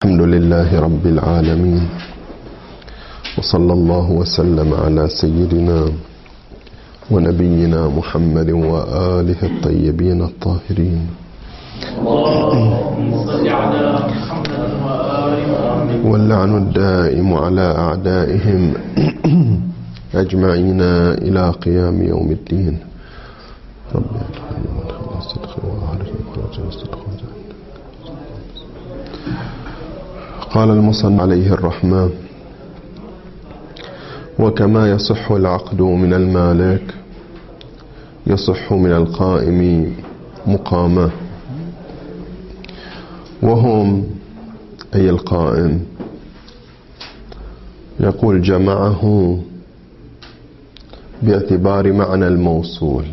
الحمد لله رب العالمين، وصلى الله وسلم على سيدنا ونبينا محمد وآله الطيبين الطاهرين. واللعن الدائم على أعدائهم أجمعين إلى قيام يوم الدين. قال المصنف عليه الرحمة: وكما يصح العقد من المالك يصح من القائم مقامه، وهم أي القائم يقول جمعه باعتبار معنى الموصول.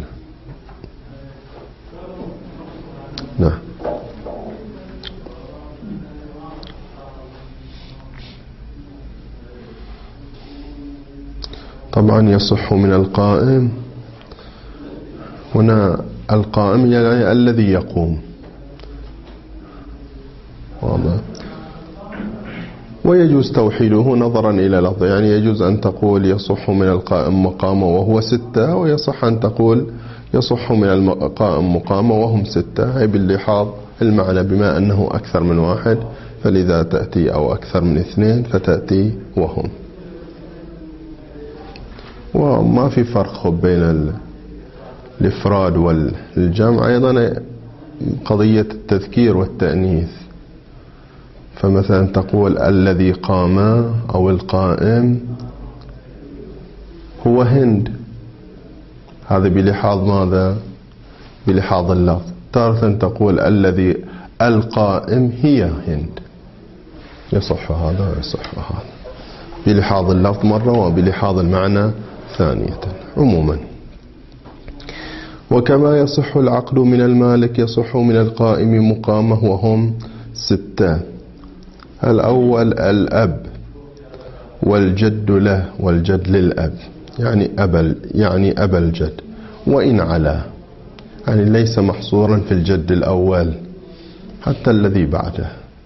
نعم. طبعا يصح من القائم، هنا القائم يعني الذي يقوم، واضح. ويجوز توحيده نظرا إلى لفظ، يعني يجوز أن تقول يصح من القائم مقامه وهو 6، ويصح أن تقول يصح من القائم مقامه وهم 6، أي باللحاظ المعنى بما أنه أكثر من واحد فلذا تأتي، أو أكثر من 2 فتأتي وهم. وما في فرق بين الإفراد والجمع. أيضا قضية التذكير والتأنيث، فمثلا تقول الذي قام أو القائم هو هند، هذا بلحاظ ماذا؟ بلحاظ اللفظ. تارة تقول الذي القائم هي هند، يصح هذا ويصح هذا بلحاظ اللفظ مرة وبلحاظ المعنى ثانية. عموما وكما يصح العقد من المالك يصح من القائم مقامه وهم 6. الأول الأب والجد له والجد للأب، يعني أبا الجد، وإن علا، يعني ليس محصورا في الجد الأول حتى الذي بعده.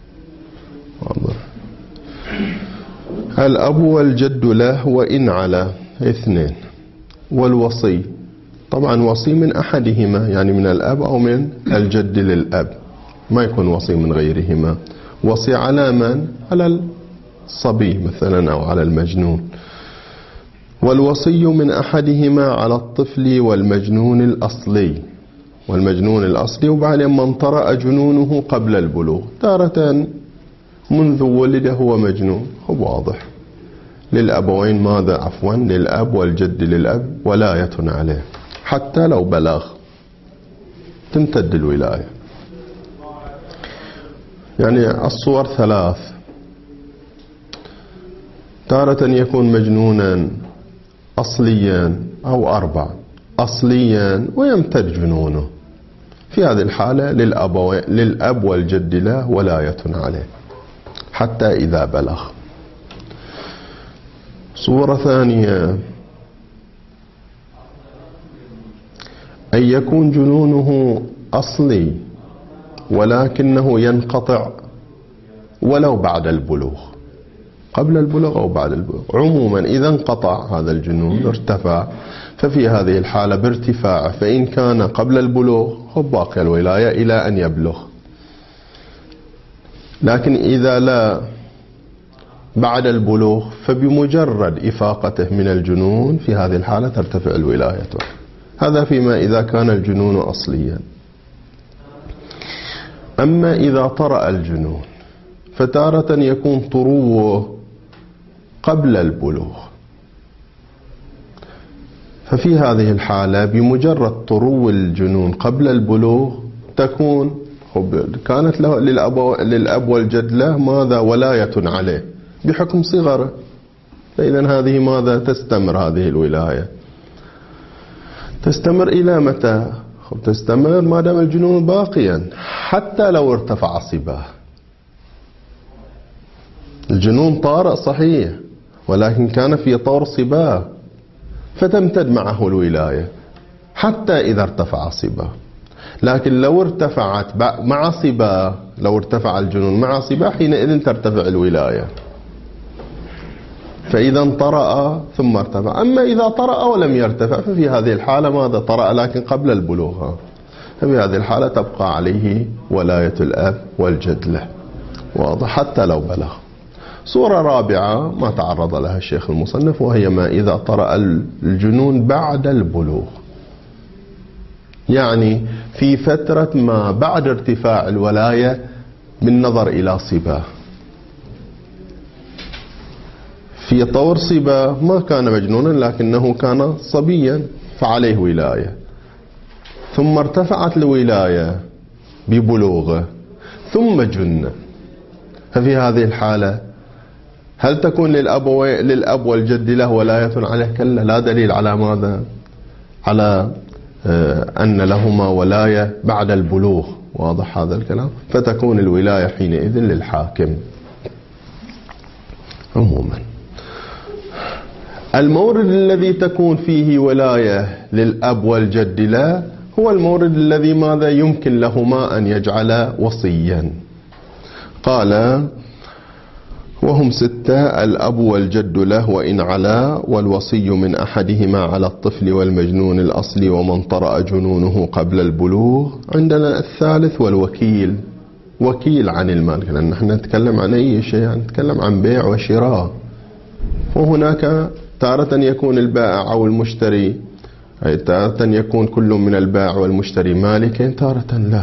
الأب والجد له وإن علا 2. والوصي، طبعا وصي من أحدهما، يعني من الأب أو من الجد للأب، ما يكون وصي من غيرهما. وصي على من؟ على الصبي مثلا أو على المجنون. والوصي من أحدهما على الطفل والمجنون الأصلي، وبعدين من طرأ جنونه قبل البلوغ. تارة منذ ولد هو مجنون، هو واضح. للأبوين ماذا؟ عفوا للأب والجد للأب ولاية عليه حتى لو بلغ، تمتد الولاية. يعني الصور 3: تارة يكون مجنونا أصليا، أو 4 أصليا ويمتد جنونه. في هذه الحالة للأب والجد له ولاية عليه حتى إذا بلغ. صورة ثانية أن يكون جنونه أصلي ولكنه ينقطع ولو بعد البلوغ، قبل البلوغ أو بعد البلوغ. عموما إذا انقطع هذا الجنون ارتفع، ففي هذه الحالة بارتفاعه، فإن كان قبل البلوغ هو باقي الولاية إلى أن يبلغ. لكن إذا لا بعد البلوغ فبمجرد إفاقته من الجنون في هذه الحالة ترتفع الولاية. هذا فيما إذا كان الجنون أصليا. أما إذا طرأ الجنون فتارة يكون طروه قبل البلوغ، ففي هذه الحالة بمجرد طرو الجنون قبل البلوغ تكون كانت له للأب والجد له ماذا؟ ولاية عليه بحكم صغره. فإذا هذه ماذا؟ تستمر هذه الولاية. تستمر إلى متى؟ تستمر ما دام الجنون باقيا، حتى لو ارتفع صباه. الجنون طارئ صحيح، ولكن كان في طور صباه، فتمتد معه الولاية حتى إذا ارتفع صباه. لكن لو ارتفعت مع صباه لو ارتفع الجنون مع صبا حينئذ ترتفع الولاية. فإذا طرأ ثم ارتفع. أما إذا طرأ ولم يرتفع ففي هذه الحالة ماذا؟ طرأ لكن قبل البلوغ، ففي هذه الحالة تبقى عليه ولاية الأب والجد له، واضح، حتى لو بلغ. صورة رابعة ما تعرض لها الشيخ المصنف، وهي ما إذا طرأ الجنون بعد البلوغ، يعني في فترة ما بعد ارتفاع الولاية بالنظر إلى صباه. في طور صبا ما كان مجنونا لكنه كان صبيا فعليه ولاية، ثم ارتفعت الولاية ببلوغه ثم جن. ففي هذه الحالة هل تكون للأب والجد له ولاية عليه؟ كلا، لا دليل على ماذا؟ على أن لهما ولاية بعد البلوغ، واضح هذا الكلام؟ فتكون الولاية حينئذ للحاكم. عموما المورد الذي تكون فيه ولاية للأب والجد له هو المورد الذي ماذا يمكن لهما أن يجعل وصيا. قال وهم 6: الأب والجد له وإن علا، والوصي من أحدهما على الطفل والمجنون الأصلي ومن طرأ جنونه قبل البلوغ. عندنا الثالث والوكيل، وكيل عن المال، لأن نحن نتكلم عن أي شيء، نتكلم عن بيع وشراء، وهناك تارة يكون البائع أو المشتري، أي تارة يكون كل من البائع والمشتري مالكا، تارة لا.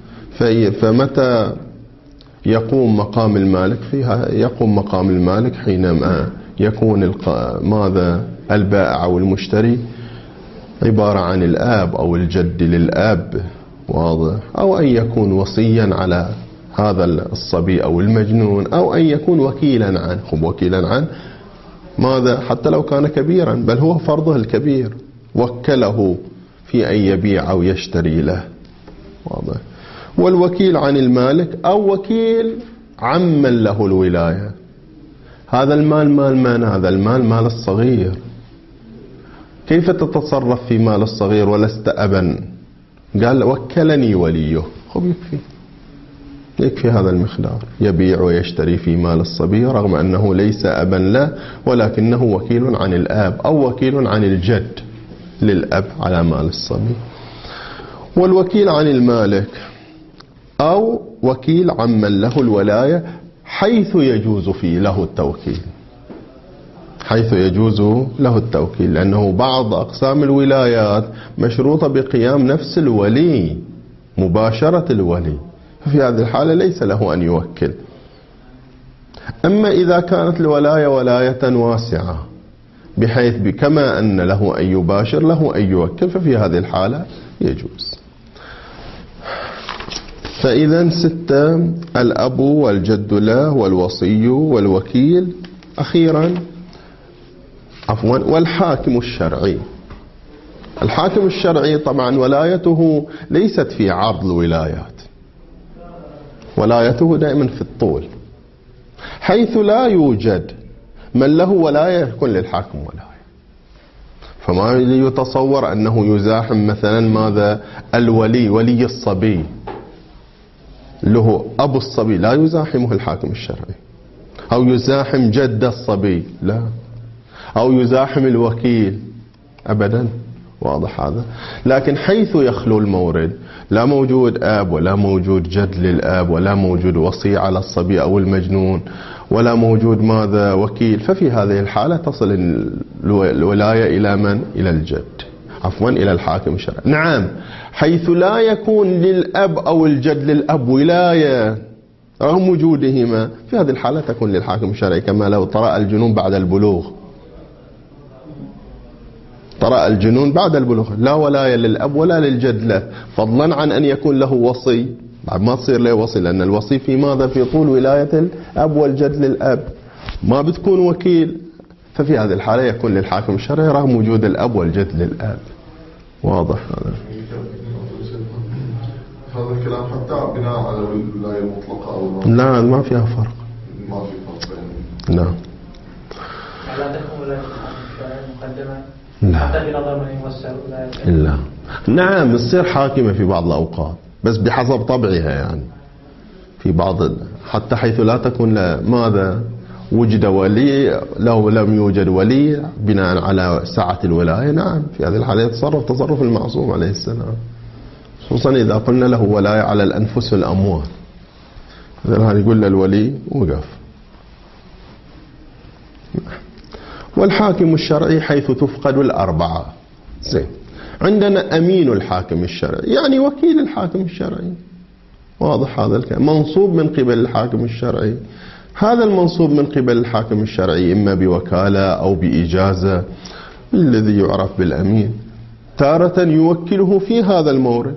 فمتى يقوم مقام المالك فيها؟ يقوم مقام المالك حينما يكون ماذا البائع أو المشتري عبارة عن الآب أو الجد للآب، واضح، أو أن يكون وصيا على هذا الصبي أو المجنون، أو أن يكون وكيلا عنه. وكيلا عنه ماذا؟ حتى لو كان كبيرا، بل هو فرضه الكبير، وكله في أن يبيع أو يشتري له، واضح. والوكيل عن المالك أو وكيل عمن له الولاية. هذا المال مال من؟ هذا المال مال الصغير. كيف تتصرف في مال الصغير ولست أبا؟ قال وكلني وليه. خب يكفي هذا المقدار، يبيع ويشتري في مال الصبي رغم أنه ليس أبا له، ولكنه وكيل عن الآب أو وكيل عن الجد للأب على مال الصبي. والوكيل عن المالك أو وكيل عمن له الولاية حيث يجوز فيه له التوكيل، حيث يجوز له التوكيل، لأنه بعض أقسام الولايات مشروطة بقيام نفس الولي، مباشرة الولي، ففي هذه الحالة ليس له أن يوكل. أما إذا كانت الولاية ولاية واسعة بحيث كما أن له أن يباشر له أن يوكل، ففي هذه الحالة يجوز. فإذا 6: الأب والجد له والوصي والوكيل. أخيرا والحاكم الشرعي. الحاكم الشرعي طبعا ولايته ليست في عرض الولايات، ولايته دائما في الطول، حيث لا يوجد من له ولاية يكون للحاكم ولاية. فما يتصور أنه يزاحم مثلا ماذا الولي، ولي الصبي له أبو الصبي، لا يزاحمه الحاكم الشرعي، أو يزاحم جد الصبي، لا، أو يزاحم الوكيل، أبدا، واضح هذا. لكن حيث يخلو المورد، لا موجود آب ولا موجود جد للآب ولا موجود وصي على الصبي أو المجنون ولا موجود ماذا وكيل، ففي هذه الحالة تصل الولاية إلى من؟ إلى الجد، عفوا إلى الحاكم الشرعي. نعم، حيث لا يكون للأب أو الجد للأب ولاية رغم وجودهما، في هذه الحالة تكون للحاكم الشرعي، كما لو طرأ الجنون بعد البلوغ. طرأ الجنون بعد البلوغ لا ولاية للأب ولا للجد له، فضلا عن أن يكون له وصي، بعد ما تصير له وصي، لأن الوصي في ماذا؟ في طول ولاية الأب والجد للأب، ما بتكون وكيل. ففي هذه الحالة يكون للحاكم الشرعي رغم وجود الأب والجد للأب، واضح هذا. هذا الكلام حتى بناء على الولاية المطلقة أو لا، ما فيها فرق، ما في فرق بين. نعم. لا تكون ولاية مقدمة لا. حتى بنظر من يوسع ولاية. لا، نعم، تصير حاكمة في بعض الأوقات بس بحسب طبعها يعني. في بعض حتى حيث لا تكون ماذا وجد ولي، لو لم يوجد ولي بناء على سعة الولاية، نعم في هذه الحالة يتصرف تصرف المعصوم عليه السلام، خصوصا إذا قلنا له ولاية على الأنفس والأموال. هذا يقول للولي وقف. والحاكم الشرعي حيث تفقد الأربعة. زين، عندنا أمين الحاكم الشرعي، يعني وكيل الحاكم الشرعي، واضح هذا الكلام، منصوب من قبل الحاكم الشرعي. هذا المنصوب من قبل الحاكم الشرعي إما بوكالة أو بإجازة، الذي يعرف بالأمين، تارة يوكله في هذا المورد،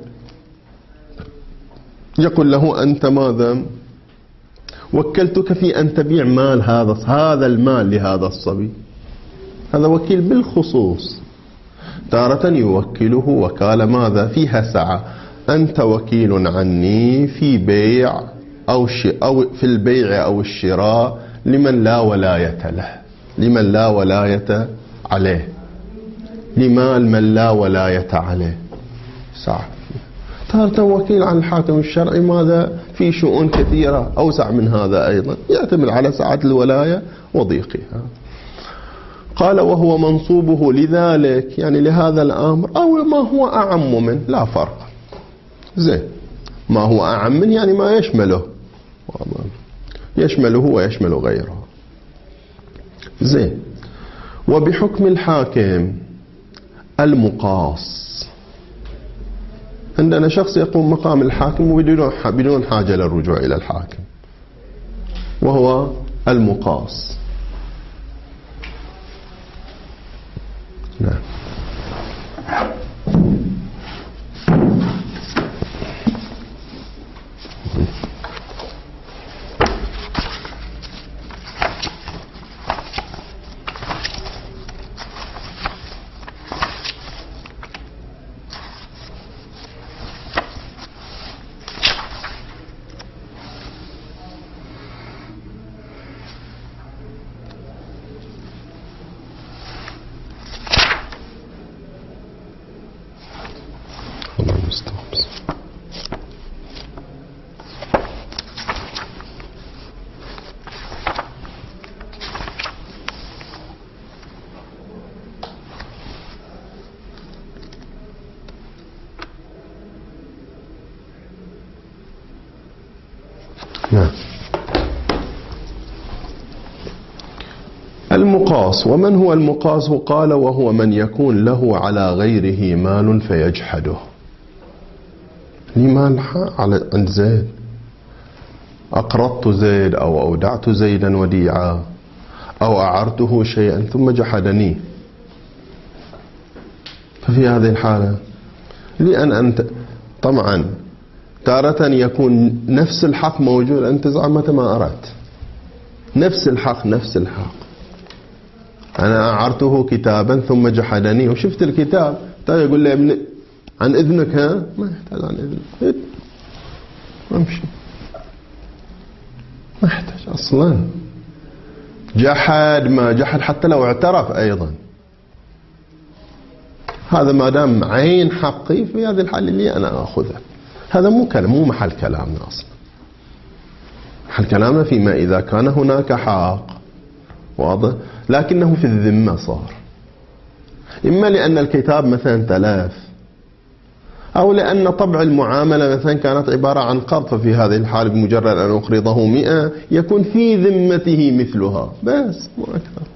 يقول له أنت ماذا؟ وكلتك في أن تبيع مال هذا المال لهذا الصبي، هذا وكيل بالخصوص. تارة يوكله وكالة ماذا؟ فيها سعة، أنت وكيل عني في بيع أو في البيع أو الشراء لمن لا ولاية له، لمن لا ولاية عليه، لمال من لا ولاية عليه، سعة. تارة وكيل عن الحاكم الشرعي ماذا؟ في شؤون كثيرة أوسع من هذا أيضا، يعتمد على سعة الولاية وضيقها. قال وهو منصوبه لذلك، يعني لهذا الأمر، أو ما هو أعم منه، لا فرق. زين، ما هو أعم منه يعني ما يشمله، يشمله ويشمل غيره. زين، وبحكم الحاكم المقاص، عندنا شخص يقوم مقام الحاكم بدون حاجة للرجوع إلى الحاكم، وهو المقاص. نعم. المقاص. ومن هو المقاص؟ قال وهو من يكون له على غيره مال فيجحده. لي مال عند زيد، أقرضت زيد أو أودعت زيدا وديعا أو أعرته شيئا ثم جحدني، ففي هذه الحالة لأن أنت طبعا تارة يكون نفس الحق موجود، أن تزعم متى ما أردت، نفس الحق نفس الحق. أنا أعرته كتابا ثم جحدني وشفت الكتاب، يقول لي ابن عن إذنك، ها ما يحتاج عن إذنك، أمشي، ما يحتاج أصلا. جحد ما جحد حتى لو اعترف أيضا، هذا ما دام عين حقي في هذه الحالة اللي أنا أخذها. هذا مو محل كلامنا أصلا. محل كلامنا فيما إذا كان هناك حق واضح لكنه في الذمة صار، إما لأن الكتاب مثلا تلف، أو لأن طبع المعاملة مثلا كانت عبارة عن قرض، ففي هذه الحالة بمجرد أن أقرضه 100 يكون في ذمته مثلها، بس مو أكثر.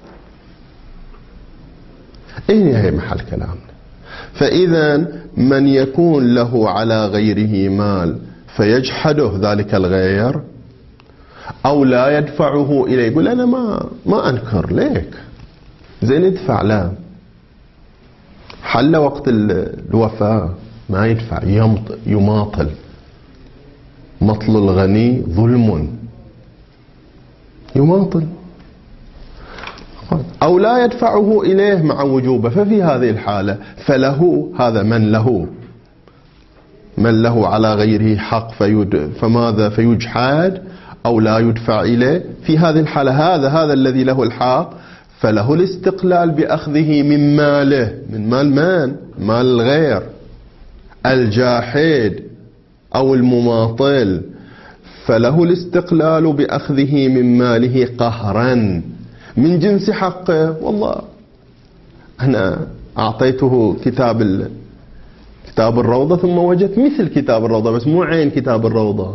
هي محل كلامنا. فإذا من يكون له على غيره مال فيجحده ذلك الغير أو لا يدفعه إليه، يقول أنا ما أنكر لك، زين ادفع، لا، حل وقت الوفاة ما يدفع، يماطل. مطل الغني ظلم، يماطل. أو لا يدفعه إليه مع وجوبه، ففي هذه الحالة فله، هذا من له على غيره حق فماذا؟ فيجحد أو لا يدفع إليه. في هذه الحالة هذا الذي له الحق فله الاستقلال بأخذه من ماله، من مال الغير. الجاحد أو المماطل فله الاستقلال بأخذه من ماله قهرا من جنس حقه. والله أنا أعطيته كتاب الروضة ثم وجدت مثل كتاب الروضة بس مو عين كتاب الروضة.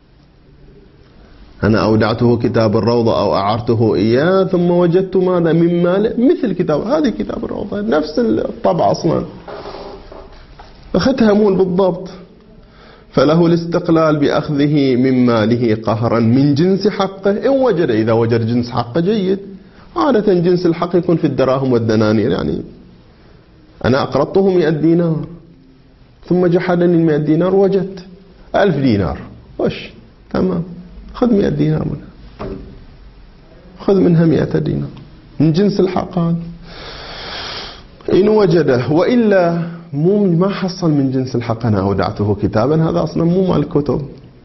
أنا أودعته كتاب الروضة أو أعرته إياه ثم وجدت ماذا من ماله مثل كتاب، هذه كتاب الروضة نفس الطبع أصلا أخذتها مول بالضبط. فله الاستقلال بأخذه من ماله قهرا من جنس حقه إن وجد. إذا وجد جنس حقه جيد. عادة جنس الحق يكون في الدراهم والدنانير. يعني أنا أقرضته 100 دينار ثم جحدني 100 دينار وجدت 1000 دينار وش تمام، خذ 100 دينار منها، خذ منها 100 دينار من جنس الحق هذا إن وجده. وإلا ما حصل من جنس الحق. أنا أودعته كتابا هذا أصلا مو مال الكتب،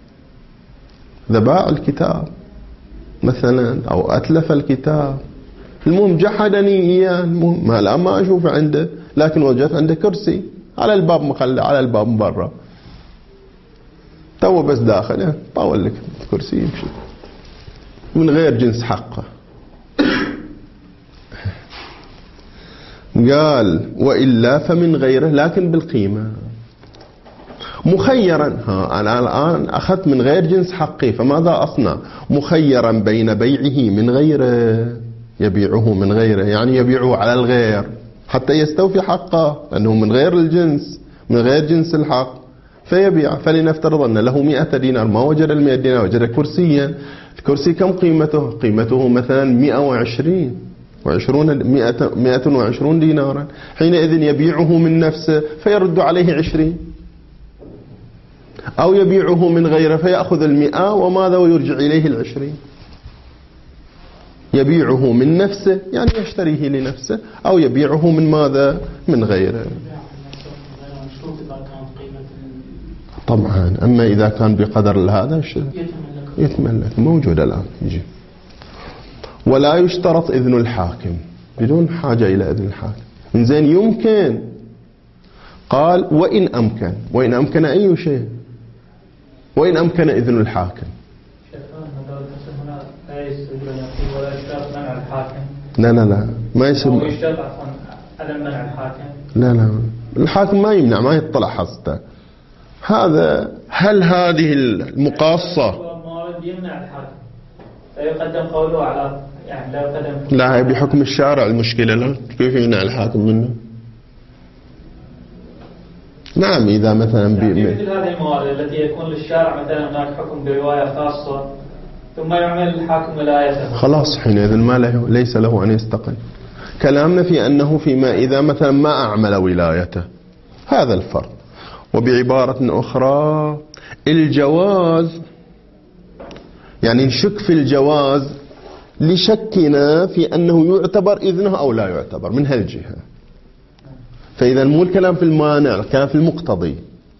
ذباع الكتاب مثلا أو أتلف الكتاب، المهم جحدني إياه. المهم ما أشوف عنده، لكن وجدت عنده كرسي على الباب مخلى على الباب من برا، تو بس داخله طاول لك كرسي يمشي من غير جنس حقه. قال وإلا فمن غيره لكن بالقيمة مخيرا. أنا الآن أخذت من غير جنس حقي فماذا أصنع؟ مخيرا بين بيعه من غيره، يبيعه من غيره يعني يبيعه على الغير حتى يستوفي حقه لأنه من غير الجنس، من غير جنس الحق فيبيع. فلنفترض أن له 100 دينار ما وجد 100 دينار، وجد كرسيا. الكرسي كم قيمته؟ قيمته مثلا 120 دينارا. حينئذ يبيعه من نفسه فيرد عليه 20، أو يبيعه من غيره فيأخذ 100 وماذا ويرجع إليه 20. يبيعه من نفسه يعني يشتريه لنفسه، أو يبيعه من ماذا؟ من غيره. طبعا أما إذا كان بقدر هذا يتملك موجود الآن يجي. ولا يشترط إذن الحاكم، بدون حاجة إلى إذن الحاكم. إنزين يمكن. قال وإن أمكن. وإن أمكن أي شيء، وإن أمكن إذن الحاكم. لا ما يسمى. لا الحاكم ما يمنع، ما يطلع حصته. هذا هل هذه المقاصة يمنع الحاكم لا يقدم قوله على يعني لا يقدم. لا هي بحكم الشارع المشكلة. لا كيف يمنع الحاكم منه؟ نعم إذا مثلا مثل هذه الموارد التي يكون للشارع مثلا هناك حكم برواية خاصة ثم يعمل الحاكم ولايته، خلاص حينئذ ما له، ليس له أن يستقل. كلامنا في أنه فيما إذا مثلا ما أعمل ولايته، هذا الفرق. وبعبارة أخرى الجواز يعني نشك في الجواز لشكنا في أنه يعتبر إذنه أو لا يعتبر من هالجهة. فإذا مو الكلام في المانع، الكلام في المقتضي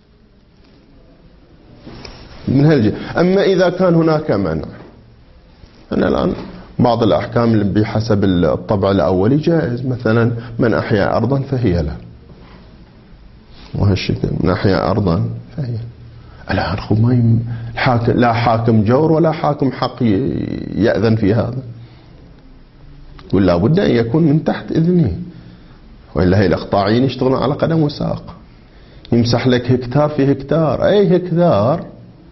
من هالجهة. أما إذا كان هناك منع، أنا الآن بعض الأحكام اللي بحسب الطبع الأولي جائز. مثلا من أحيا أرضا فهي له، وهالشكل من أحيا أرضا فهي. الآن ما الحاكم لا حاكم جور ولا حاكم حق يأذن في هذا، ولا بد أن يكون من تحت إذنه، وإلا هي الإقطاعيين يشتغلون على قدم وساق. يمسح لك هكتار في هكتار، أي هكتار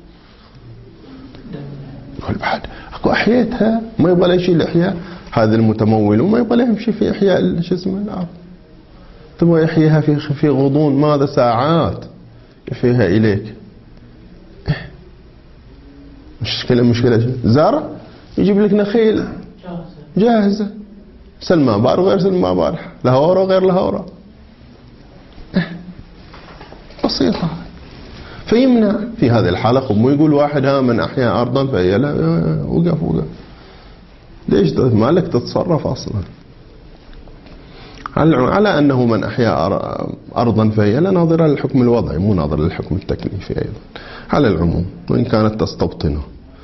يقول بعد أكو أحيتها ما يبغى له شيء الإحياء. هذا المتمول وما يبغى له يمشي في إحياء شو اسمه الأرض، ثم يحييها في غضون ماذا ساعات يفيها إليك. مشكلة زارع يجيب لك نخيل جاهزة، سلمى بار وغير سلمى بار، لهورة وغير لهورة، بسيطة. فيمنع في هذه الحالة. مو يقول واحد من أحيا أرضا فهي لا، وقف ليش ما لك تتصرف أصلا على أنه من أحيا أرضا فهي لا، ناظرة للحكم الوضعي مو ناظرة للحكم التكليفي أيضا على العموم وإن كانت تستبطنه.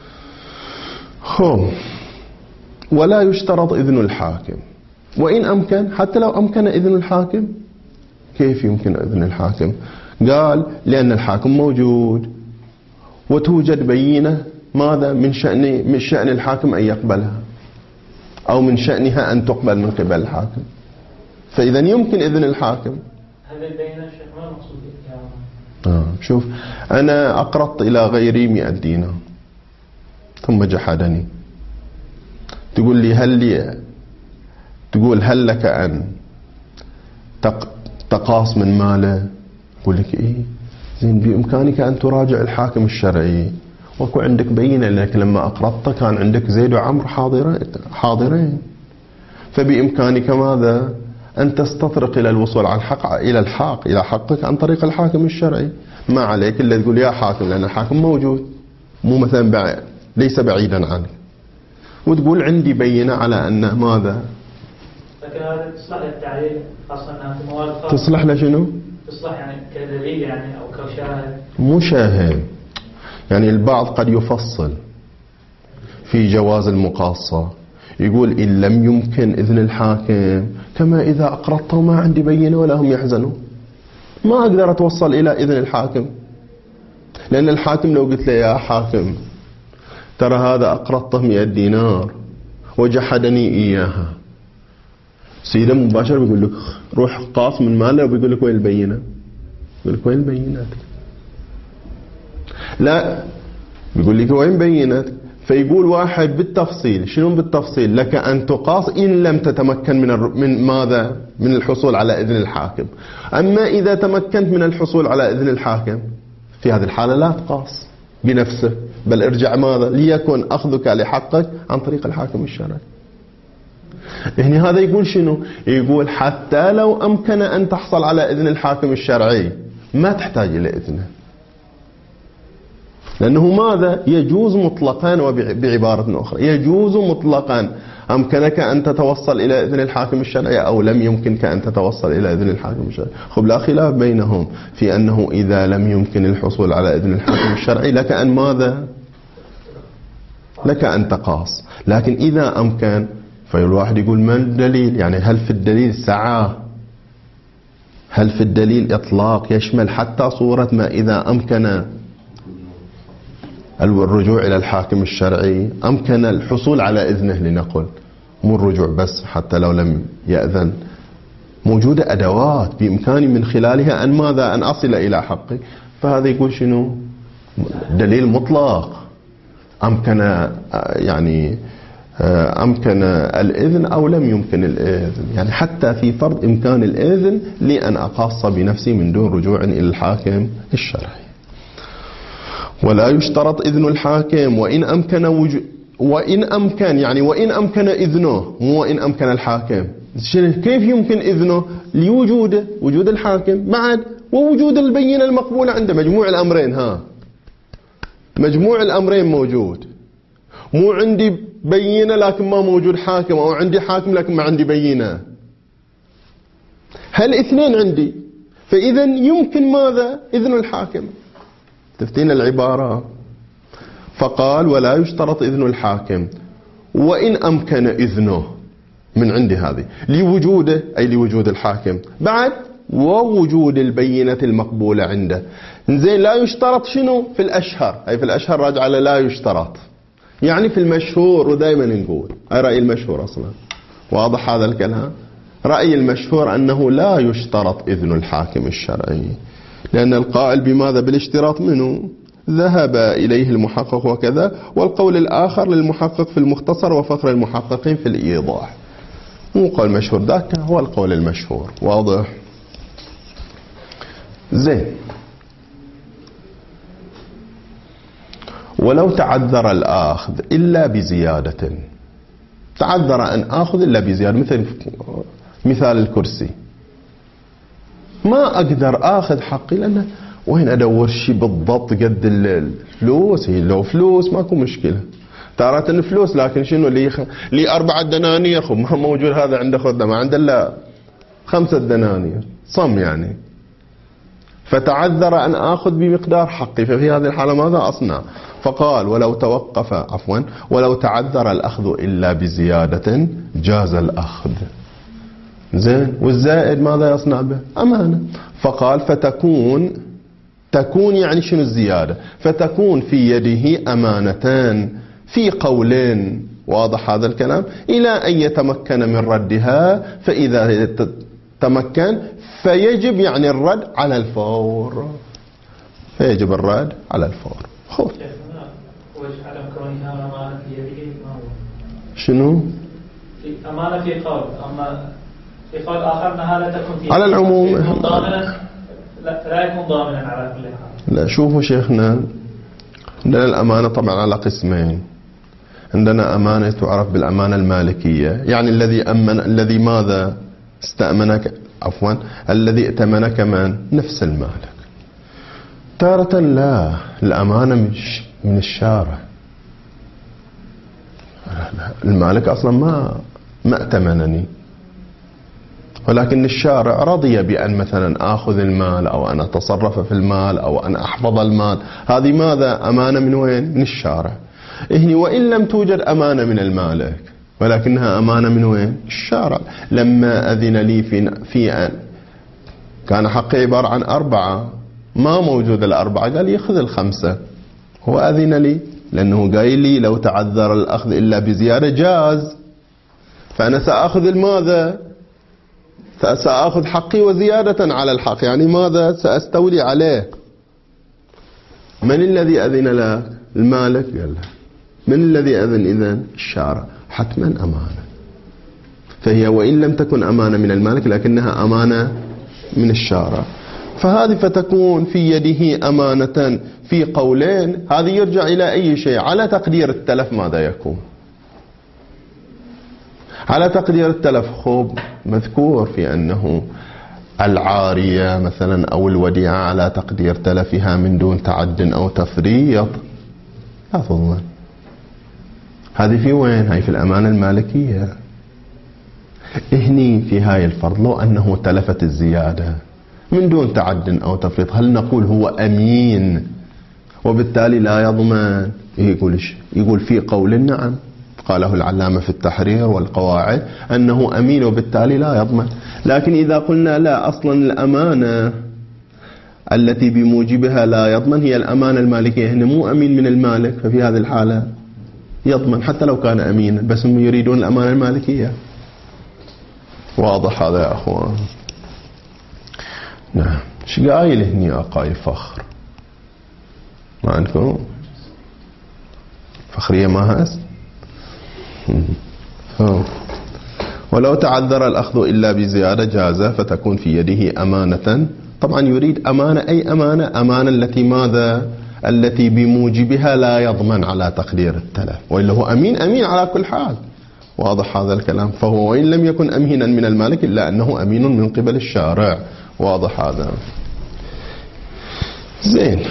ولا يشترط إذن الحاكم وإن أمكن. حتى لو أمكن إذن الحاكم، كيف يمكن إذن الحاكم؟ قال لأن الحاكم موجود وتوجد بينة ماذا من شأن الحاكم أن يقبلها، أو من شأنها أن تقبل من قبل الحاكم. فإذا يمكن إذن الحاكم. هذا البينة شيخ ما المقصود شوف، أنا أقرضت إلى غيري 100 دينار ثم جحدني، تقول لي هل لك أن تقاص من ماله؟ أقول لك إيه، زين بإمكانك أن تراجع الحاكم الشرعي، وكو عندك بينة لك لما أقرضت كان عندك زيد وعمر حاضرين، فبإمكانك ماذا؟ أن تستطرق إلى الوصول إلى حقك عن طريق الحاكم الشرعي. ما عليك إلا تقول يا حاكم، لأن الحاكم موجود، مو مثلا ليس بعيدا عنك، وتقول عندي بينة على أن ماذا. لكن هذا تصلح للتعليل، خاصة أنها في مواد خاصة. تصلح لشنو؟ تصلح يعني كدليل يعني أو كشاهد. مو شاهد، يعني البعض قد يفصل في جواز المقاصة، يقول إن لم يمكن إذن الحاكم كما إذا أقرضته وما عندي بينة ولا هم يحزنون، ما أقدر أتوصل إلى إذن الحاكم، لأن الحاكم لو قلت له يا حاكم ترى هذا أقرضته 100 دينار وجحدني إياها، سيدة مباشرة بيقول لك روح قاص من ماله، وبيقول لك وين البينة؟ بيقول لك وين البينات؟ لا، بيقول لك وين بينات؟ فيقول واحد بالتفصيل. شنو بالتفصيل؟ لك أن تقاص إن لم تتمكن من ماذا؟ من الحصول على إذن الحاكم. أما إذا تمكنت من الحصول على إذن الحاكم في هذه الحالة لا تقاص بنفسه، بل ارجع ماذا؟ ليكن أخذك لحقك عن طريق الحاكم الشرعي. يعني هذا يقول شنو؟ يقول حتى لو أمكن أن تحصل على إذن الحاكم الشرعي ما تحتاج إلى إذنه، لأنه ماذا؟ يجوز مطلقا. وبعبارة أخرى يجوز مطلقا، أمكنك أن تتوصل إلى إذن الحاكم الشرعي أو لم يمكنك أن تتوصل إلى إذن الحاكم الشرعي. خب لا خلاف بينهم في أنه إذا لم يمكن الحصول على إذن الحاكم الشرعي لك أن ماذا؟ لك أن تقاص. لكن إذا أمكن فالواحد يقول من الدليل؟ يعني هل في الدليل سعة؟ هل في الدليل إطلاق يشمل حتى صورة ما إذا أمكن الرجوع إلى الحاكم الشرعي، أمكن الحصول على إذنه لنقل، مو الرجوع بس حتى لو لم يأذن، موجودة أدوات بإمكاني من خلالها أن ماذا؟ أن أصل إلى حقي. فهذا يقول شنو؟ دليل مطلق، أمكن يعني أمكن الإذن أو لم يمكن الإذن، يعني حتى في فرض إمكان الإذن لأن أقاص بنفسي من دون رجوع إلى الحاكم الشرعي. ولا يشترط إذن الحاكم وإن أمكن يعني وإن أمكن إذنه، مو وإن أمكن الحاكم. كيف يمكن إذنه؟ لوجوده، وجود الحاكم بعد، ووجود البينة المقبولة عنده. مجموع الأمرين، مجموع الأمرين موجود، مو عندي بينة لكن ما موجود حاكم، أو عندي حاكم لكن ما عندي بينة. هل اثنين عندي، فإذا يمكن ماذا؟ إذن الحاكم. تفتين العبارة. فقال ولا يشترط إذن الحاكم وإن أمكن إذنه من عندي هذه لوجوده، أي لوجود الحاكم بعد، ووجود البينة المقبولة عنده. زين لا يشترط شنو؟ في الأشهر، أي في الأشهر راجع على لا يشترط، يعني في المشهور. ودائما نقول أي رأي المشهور أصلا، واضح هذا الكلام؟ رأي المشهور أنه لا يشترط إذن الحاكم الشرعي، لأن القائل بماذا؟ بالاشتراط منه ذهب إليه المحقق وكذا، والقول الآخر للمحقق في المختصر وفخر المحققين في الإيضاح. مو قول مشهور، ذاك هو القول المشهور. واضح؟ زين. ولو تعذر الآخذ إلا بزيادة، تعذر أن آخذ إلا بزيادة، مثال الكرسي، ما أقدر آخذ حقي لأنه وين أدور شيء بالضبط قد الفلوس. هي لو فلوس ماكو مشكلة، تارة الفلوس، لكن شنو لي 4 دنانير، خب ما موجود هذا عنده خذ، ما عنده إلا 5 دنانير صم يعني، فتعذر أن آخذ بمقدار حقي. ففي هذه الحالة ماذا أصنع؟ فقال ولو تعذر الأخذ إلا بزيادة جاز الأخذ. زين. والزائد ماذا يصنع به؟ أمانة. فقال فتكون تكون يعني شنو الزيادة؟ فتكون في يده أمانتان في قولين، واضح هذا الكلام، إلى أن يتمكن من ردها. فإذا تمكن فيجب يعني الرد على الفور، فيجب الرد على الفور. خب شنو؟ أمانة في قول، أما في قول آخر أنها لا تكون في على العموم لا يكون ضامنا على كل حال. لا، شوفوا شيخنا، عندنا الأمانة طبعا على قسمين. عندنا أمانة تعرف بالأمانة المالكية، يعني الذي ماذا استأمنك، عفوا الذي ائتمنك من نفس المالك. تارة لا، الأمانة مش من الشارع، المالك أصلا ما ائتمنني، ولكن الشارع رضي بأن مثلا آخذ المال أو أن أتصرف في المال أو أن أحفظ المال. هذه ماذا؟ أمانة من وين؟ من الشارع. إهني وإن لم توجد أمانة من المالك، ولكنها أمانة من وين؟ الشارع. لما أذن لي في أن كان حقي عبارة عن 4، ما موجود 4، قال لي خذ 5. هو أذن لي لأنه قايل لي لو تعذر الأخذ إلا بزيادة جاز، فأنا سأخذ الماذا؟ سأخذ حقي وزيادة على الحق، يعني ماذا؟ سأستولي عليه. من الذي أذن له؟ المالك. قال له من الذي أذن إذن؟ الشارع. حتما أمانة. فهي وإن لم تكن أمانة من المالك لكنها أمانة من الشارع. فهذه فتكون في يده أمانة في قولين. هذه يرجع إلى أي شيء؟ على تقدير التلف ماذا يكون؟ على تقدير التلف خب مذكور في أنه العارية مثلا أو الوديعة على تقدير تلفها من دون تعد أو تفريط لا تضمن. هذه في وين؟ هاي في الأمانة المالكية. إهني في هاي الفرض لو أنه تلفت الزيادة من دون تعد أو تفريط، هل نقول هو أمين وبالتالي لا يضمن؟ يقول في قول نعم قاله العلامة في التحرير والقواعد أنه أمين وبالتالي لا يضمن. لكن إذا قلنا لا، أصلا الأمانة التي بموجبها لا يضمن هي الأمانة المالكية، هنا مو أمين من المالك، ففي هذه الحالة يضمن حتى لو كان أمينا، بس هم يريدون الأمانة المالكية. واضح هذا يا أخوان؟ نعم. ايش قايل هني أقاي فخر؟ ما عندكم فخرية ما هس؟ ولو تعذر الأخذ إلا بزيادة جاز، فتكون في يده أمانة. طبعا يريد أمانة، أي أمانة؟ أمانة التي ماذا؟ التي بموجبها لا يضمن على تقدير التلف، وإلا هو أمين على كل حال. واضح هذا الكلام؟ فهو وإن لم يكن أمينا من المالك إلا أنه أمين من قبل الشارع. واضح هذا؟ زين.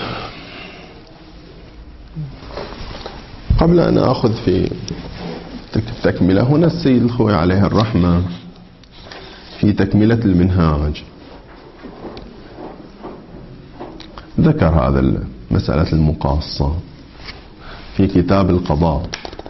قبل أن أخذ في تكملة، هنا السيد الخوي عليه الرحمة في تكملة المنهاج ذكر هذا مسألة المقاصة في كتاب القضاء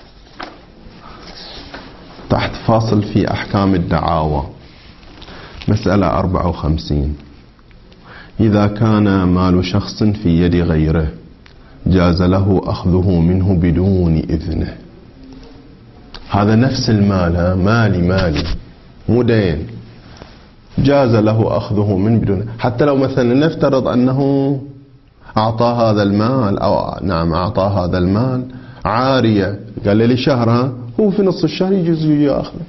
تحت فاصل في أحكام الدعاوى، مسألة 54: إذا كان مال شخص في يد غيره جاز له أخذه منه بدون إذنه. هذا نفس المال، مالي مو دين، جاز له أخذه من بدون، حتى لو مثلا نفترض أنه أعطى هذا المال، أو نعم أعطى هذا المال عارية، قال لي شهرها، هو في نص الشهر يجوز يأخذه.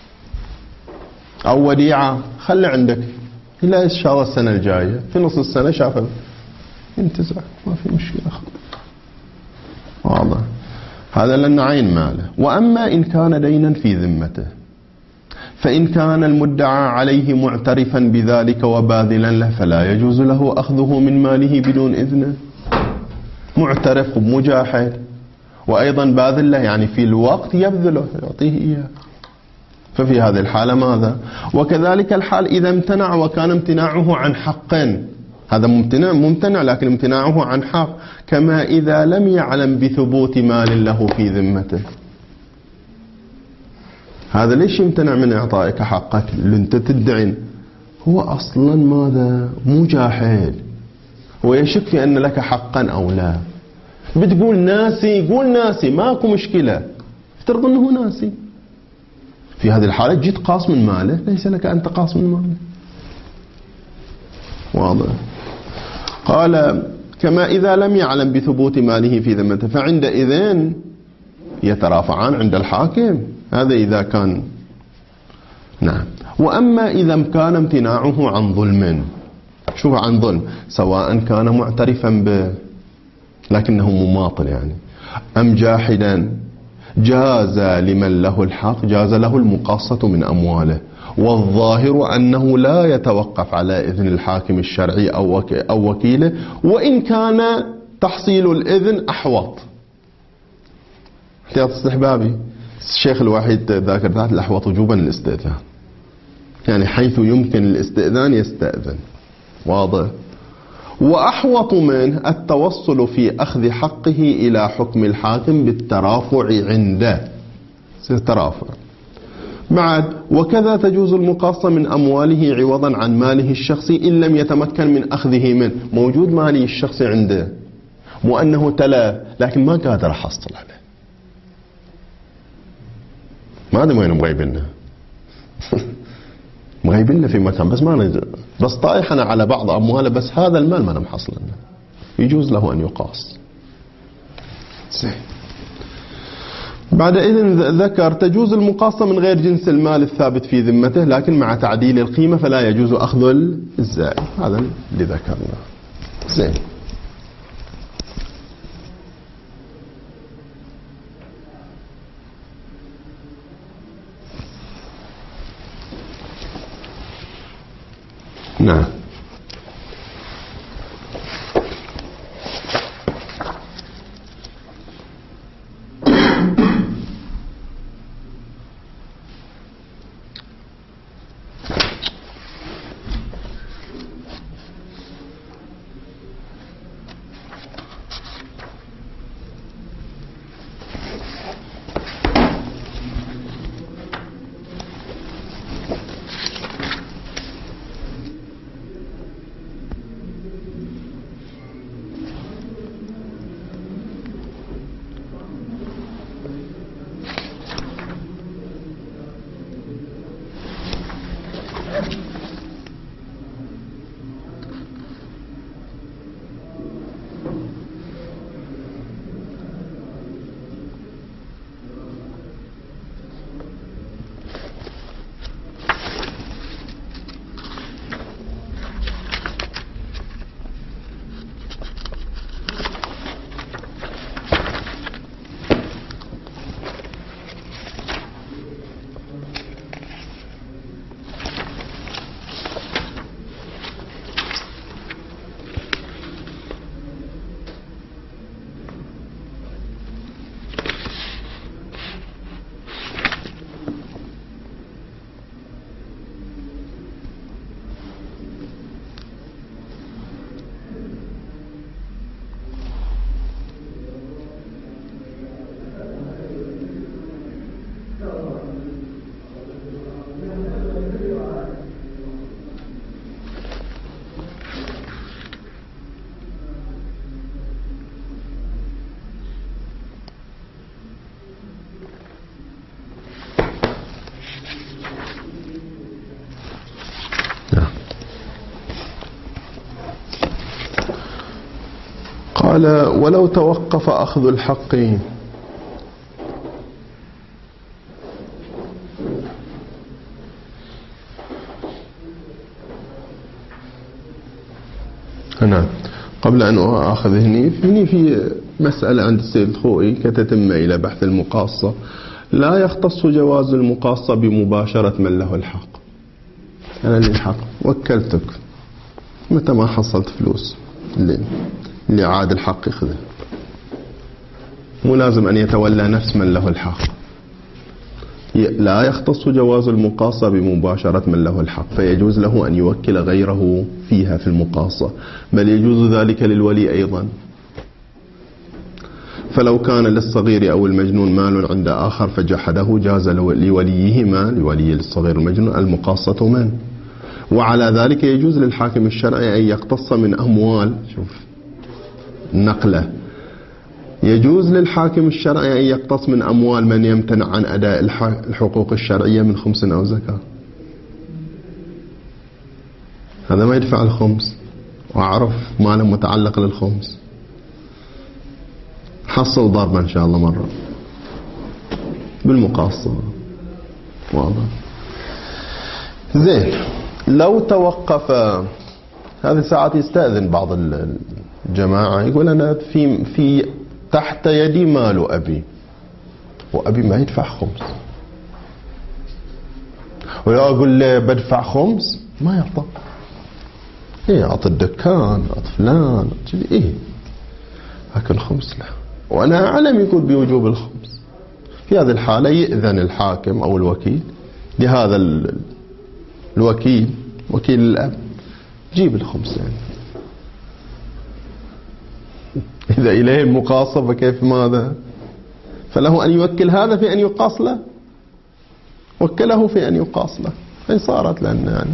أو وديعة خلي عندك إلا إن شاء الله السنة الجاية، في نص السنة شافه ينتزع، ما في مشكلة أخذ. واضح هذا لأن عين ماله. وأما إن كان دينا في ذمته، فإن كان المدعى عليه معترفا بذلك وباذلا له فلا يجوز له أخذه من ماله بدون إذنه. معترف مجاحد وأيضا باذل له، يعني في الوقت يبذله يعطيه إياه، ففي هذه الحالة ماذا؟ وكذلك الحال إذا امتنع وكان امتناعه عن حق، هذا ممتنع لكن امتناعه عن حق، كما إذا لم يعلم بثبوت مال له في ذمته. هذا ليش يمتنع من إعطائك حقك اللي أنت تدعي؟ هو أصلا ماذا؟ مجاحد، ويشك في أن لك حقا أو لا، بتقول ناسي، قول ناسي، ماكو مشكلة، افترض أنه ناسي. في هذه الحالة جيت قاص من ماله، ليس لك أن تقاص من ماله. واضح. قال كما إذا لم يعلم بثبوت ماله في ذمته فعندئذ يترافعان عند الحاكم. هذا إذا كان. نعم. وأما إذا كان امتناعه عن ظلم، شوف عن ظلم، سواء كان معترفا به لكنه مماطل يعني، أم جاحدا، جاز لمن له الحق، جاز له المقاصة من أمواله. والظاهر أنه لا يتوقف على إذن الحاكم الشرعي أو وكيله، وإن كان تحصيل الإذن أحوط. احتياط استحبابي، الشيخ الوحيد ذاكر ذات الأحوط وجوبا الاستئذان، يعني حيث يمكن الاستئذان يستأذن. واضح. وأحوط منه التوصل في أخذ حقه إلى حكم الحاكم بالترافع عنده، ترافع. بعد وكذا تجوز المقاصة من أمواله عوضا عن ماله الشخصي إن لم يتمكن من أخذه منه. موجود مالي الشخصي عنده، مو أنه تلا لكن ما قادر أحصل عليه، ما أدري وين مغيبنا مغيبنا في مكان، بس ما نجد، بس طايح أنا على بعض أمواله، بس هذا المال ما أنا محصل عنه، يجوز له أن يقاص. زين. بعد إذن ذكر تجوز المقاصة من غير جنس المال الثابت في ذمته، لكن مع تعديل القيمة فلا يجوز أخذ الزائد. هذا اللي ذكرناه. زين. نعم. قال ولو توقف أخذ الحق هنا. قبل أن أخذ هني في مسألة عند السيد الخوئي كتتم إلى بحث المقاصة. لا يختص جواز المقاصة بمباشرة من له الحق. أنا لي الحق وكلتك، متى ما حصلت فلوس اللي عاد الحق يخذه، مو لازم أن يتولى نفس من له الحق. لا يختص جواز المقاصة بمباشرة من له الحق، فيجوز له أن يوكل غيره فيها في المقاصة، بل يجوز ذلك للولي أيضا. فلو كان للصغير أو المجنون مال عند آخر فجحده، جاز لوليهما، لولي الصغير المجنون، المقاصة منه. وعلى ذلك يجوز للحاكم الشرعي أن يقتص من أموال، شوف النقلة، يجوز للحاكم الشرعي أن يقتص من أموال من يمتنع عن أداء الحقوق الشرعية من خمس أو زكاة. هذا ما يدفع الخمس وأعرف ماله متعلق للخمس، حصل ضربة إن شاء الله مرة بالمقاصة. واضح؟ زين. لو توقف، هذه ساعات يستأذن بعض الجماعة يقول أنا في تحت يدي مال أبي، وأبي ما يدفع خمس، ولا أقول له بدفع خمس ما يرضى. إيه أعطي الدكان، أعطي فلان، إيه لكن خمس له، وأنا أعلم يقول بوجوب الخمس. في هذه الحالة يأذن الحاكم أو الوكيل لهذا الوكيل، وكيل الأب، جيب الخمس يعني. إذا إليه المقاصة فكيف ماذا؟ فله أن يوكل هذا في أن يقاص له، وكله في أن يقاص له، هي صارت لنا يعني.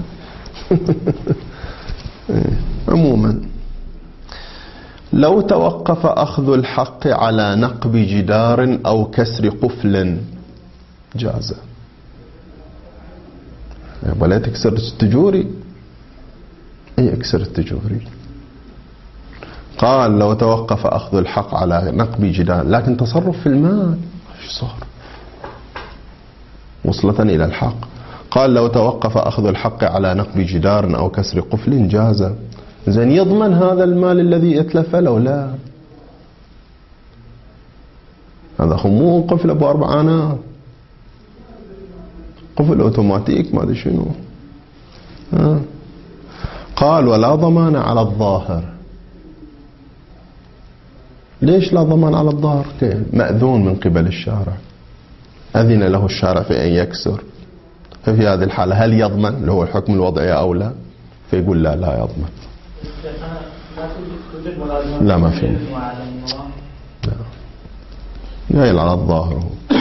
عموما لو توقف أخذ الحق على نقب جدار أو كسر قفل جاز. ولا تكسر التجوري، أي اكسر التجوري. قال لو توقف أخذ الحق على نقب جدار، لكن تصرف في المال ايش صار وصلة إلى الحق. قال لو توقف أخذ الحق على نقب جدار أو كسر قفل جاز. زين، يضمن هذا المال الذي اتلف لو لا؟ هذا مو قفل أبو 4 آنات، قفل أوتوماتيك ما أدري شنو. قال ولا ضمان على الظاهر. ليش لا ضمان على الظاهر؟ مأذون من قبل الشارع، أذن له الشارع في أن يكسر. ففي هذه الحالة هل يضمن اللي هو الحكم الوضعي أو لا؟ فيقول لا يضمن. لا ما في، لا على الظاهر.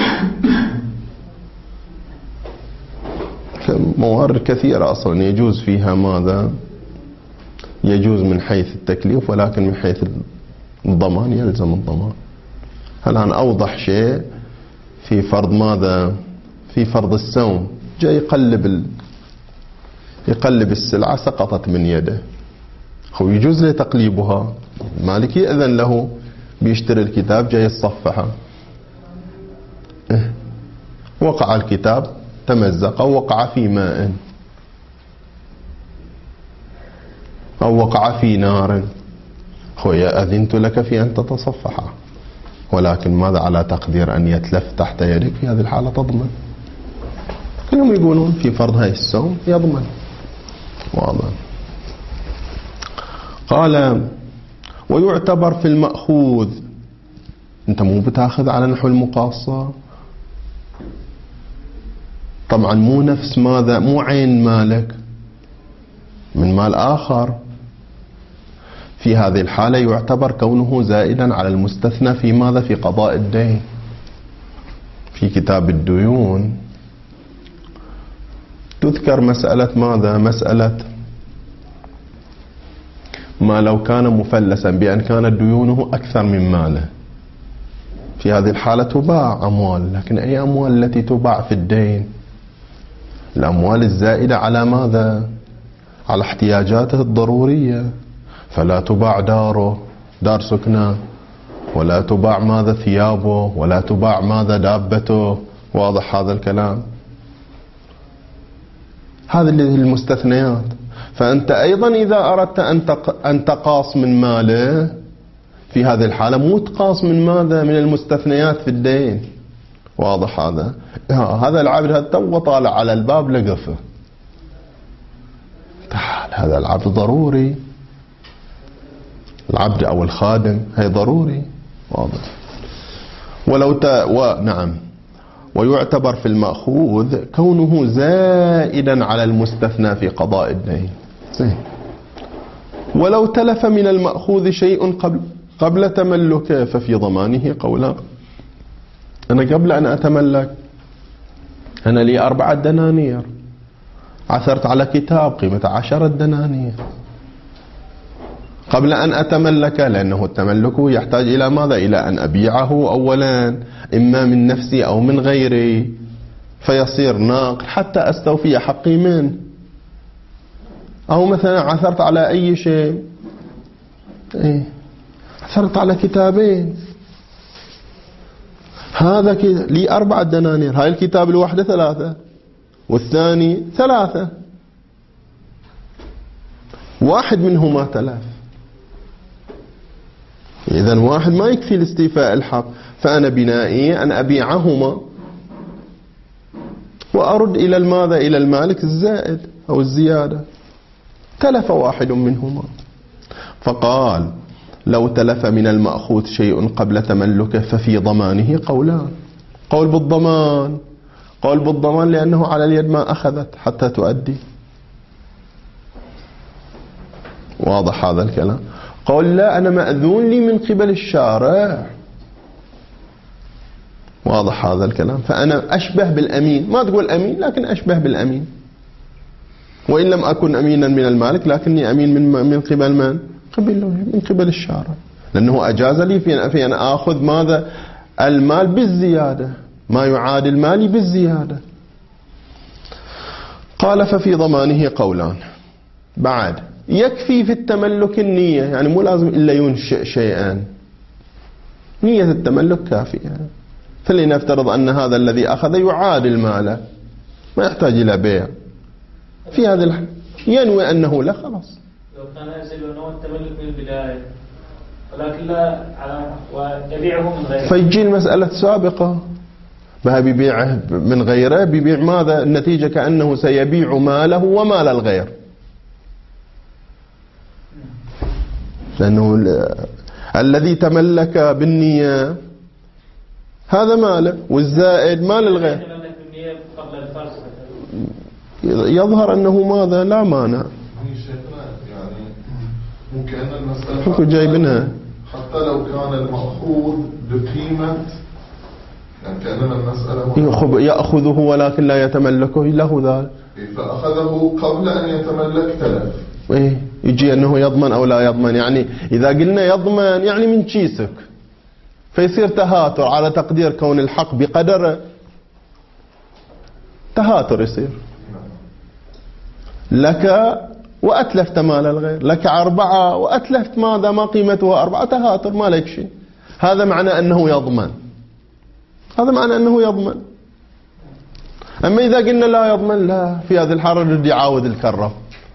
موارد كثيرة أصلا يجوز فيها ماذا؟ يجوز من حيث التكليف، ولكن من حيث الضمان يلزم الضمان. الآن أوضح شيء في فرض ماذا؟ في فرض السوم، جاء يقلب السلعة سقطت من يده، هو يجوز له تقليبها. المالك يأذن له بيشتري الكتاب، جاي يصفحه، وقع الكتاب تمزق أو وقع في ماء أو وقع في نار، خويا أذنت لك في أن تتصفحه، ولكن ماذا على تقدير أن يتلف تحت يدك؟ في هذه الحالة تضمن. كلهم يقولون في فرض هاي السوم يضمن. واضح. قال ويعتبر في المأخوذ. انت مو بتاخذ على نحو المقاصة، طبعا مو نفس ماذا، مو عين مالك، من مال آخر. في هذه الحالة يعتبر كونه زائدا على المستثنى في ماذا؟ في قضاء الدين. في كتاب الديون تذكر مسألة ماذا؟ مسألة ما لو كان مفلسا بأن كانت ديونه أكثر من ماله. في هذه الحالة تباع أموال، لكن أي أموال التي تباع في الدين؟ الأموال الزائدة على ماذا؟ على احتياجاته الضرورية. فلا تباع داره، دار سكنه، ولا تباع ماذا؟ ثيابه، ولا تباع ماذا؟ دابته. واضح هذا الكلام؟ هذه المستثنيات. فأنت أيضا إذا أردت أن تقاص من ماله في هذه الحالة مو تقاص من ماذا؟ من المستثنيات في الدين. واضح هذا؟ هذا العبد هذا تو طالع على الباب لقفه، تعال هذا العبد ضروري، العبد أو الخادم هي ضروري. واضح. نعم. ويعتبر في المأخوذ كونه زائدا على المستثنى في قضاء الدين. زين. ولو تلف من المأخوذ شيء قبل تملكه ففي ضمانه قولان. أنا قبل أن أتملك أنا لي 4 دنانير، عثرت على كتاب قيمته 10 دنانير قبل أن أتملكه، لأنه التملك يحتاج إلى ماذا؟ إلى أن أبيعه أولا، إما من نفسي أو من غيري، فيصير ناقل حتى أستوفي حقي منه. أو مثلا عثرت على أي شيء، عثرت على كتابين، هذا لي 4 دنانير، هاي الكتاب الواحدة 3 والثاني 3، واحد منهما تلف، إذن واحد ما يكفي لاستيفاء الحق، فأنا بنائي أن أبيعهما وأرد إلى الماذا؟ إلى المالك الزائد أو الزيادة. تلف واحد منهما، فقال لو تلف من المأخوذ شيء قبل تملكه ففي ضمانه قولان. قول بالضمان، قول بالضمان لأنه على اليد ما أخذت حتى تؤدي، واضح هذا الكلام. قول لا، أنا مأذون لي من قبل الشارع، واضح هذا الكلام. فأنا أشبه بالأمين، ما تقول أمين لكن أشبه بالأمين، وإن لم أكن أمينا من المالك لكني أمين من قبل من؟ من قبل الشارع، لأنه أجاز لي في أن أخذ ماذا؟ المال بالزيادة، ما يعادل مالي بالزيادة. قال ففي ضمانه قولان. بعد يكفي في التملك النية، يعني مو لازم إلا ينشئ شيئا، نية التملك كافية. فلنفترض أن هذا الذي أخذ يعادل ماله، ما يحتاج إلى بيع، في هذا الحال ينوي أنه لا، خلاص. لو كان ينزل نوع التملك من البداية ولكن لا ويبيعه من غيره، فيجي المسألة سابقة بها بيبيعه من غيره، بيبيع ماذا؟ النتيجة كأنه سيبيع ماله ومال الغير، لأنه الذي تملك بالنية هذا ماله، والزائد مال الغير. يظهر أنه ماذا؟ لا مانع، يعني ممكن أن المسألة حكو جايبينها حتى لو كان المأخوذ بقيمة، يعني كأننا المسألة يأخذه ولكن لا يتملكه له ذلك، فأخذه قبل أن يتملك تلف. يجي أنه يضمن أو لا يضمن. يعني إذا قلنا يضمن يعني من كيسك، فيصير تهاتر على تقدير كون الحق بقدره، تهاتر يصير لك وأتلفت مال الغير، لك 4 وأتلفت ماذا؟ ما قيمته 4، تهاتر ما لك شيء. هذا معنى أنه يضمن، هذا معنى أنه يضمن. أما إذا قلنا لا يضمن، لا، في هذه الحالة يريد يعاود الكرة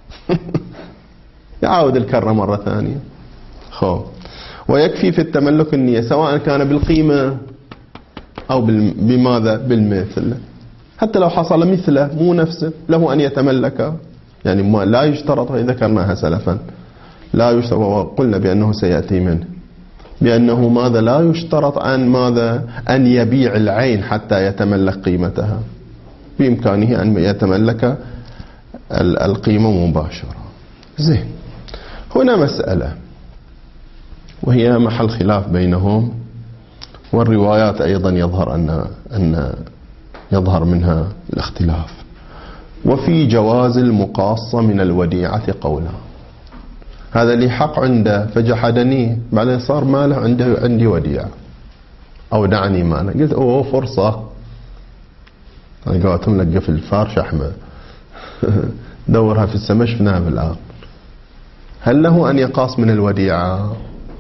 يعاود الكرة مرة ثانية. ويكفي في التملك النية، سواء كان بالقيمة أو بماذا؟ بالمثل، حتى لو حصل مثله مو نفسه له أن يتملك، يعني ما لا يشترط، ذكرناها سلفا، لا يشترط، وقلنا بأنه سيأتي منه بأنه ماذا؟ لا يشترط أن ماذا؟ أن يبيع العين حتى يتملك قيمتها، بإمكانه أن يتملك القيمة مباشرة. زين، هنا مسألة وهي محل خلاف بينهم، والروايات أيضا يظهر أن يظهر منها الاختلاف. وفي جواز المقاصة من الوديعة قولا. هذا لي حق عنده فجحدني، بعدين صار ماله عندي وديعة، أو دعني ماله، قلت أوه فرصة، قالتهم لقى في الفار شحمة دورها في السماء شفناها بالآن. هل له أن يقاص من الوديعة؟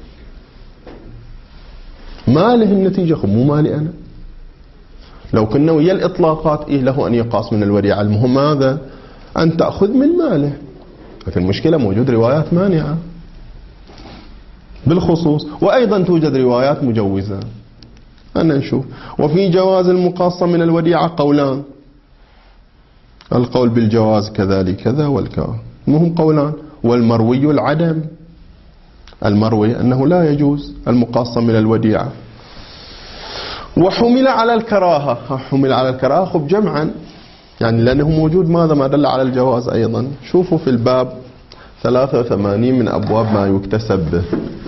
ماله النتيجة، مو مالي أنا. لو كنا ويا الإطلاقات له أن يقاص من الوديعة، المهم ماذا؟ أن تأخذ من ماله. لكن المشكلة موجود روايات مانعة بالخصوص، وأيضا توجد روايات مجوزة. أنا نشوف. وفي جواز المقاصة من الوديعة قولان، القول بالجواز كذلك كذا والكذا، المهم قولان. والمروي العدم، المروي أنه لا يجوز المقاصة من الوديعة. وحمل على الكراهة، حمل على الكراهة خب جمعا، يعني لأنه موجود ماذا؟ ما دل على الجواز أيضا. شوفوا في الباب 83 من أبواب ما يكتسب به.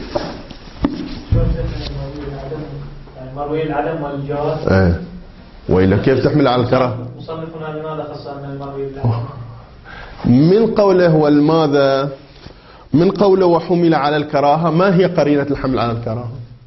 مروي العدم والجواز. وإلا كيف تحمل على الكراهة؟ مصنفنا لماذا خص أن المروي العدم؟ من قوله والماذا من قوله وحمل على الكراهة، ما هي قرينة الحمل على الكراهة؟